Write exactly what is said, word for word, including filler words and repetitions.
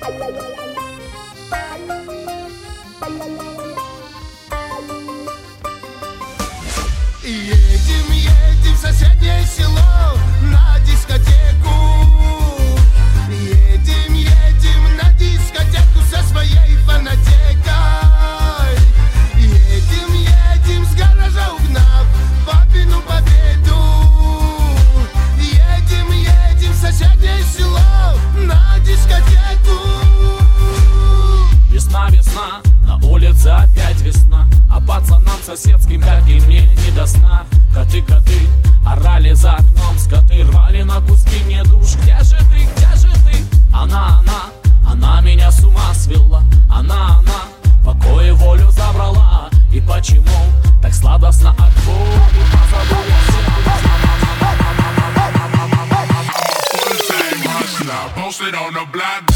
Едем, едем в соседнее село на дискотеку. Едем, едем на дискотеку со своей фанатекой. Едем, едем с гаража угнав папину победу. Едем, едем в соседнее село на дискотеку. Весна, весна, на улице опять весна, а пацанам соседским, как и мне, не до сна. Коты, коты, орали за окном, скоты рвали на куски мне душ. Где же ты, где же ты? Она, она, она меня с ума свела. Она, она, покой и волю забрала. И почему так сладостно от боли позабыла Posted on the block.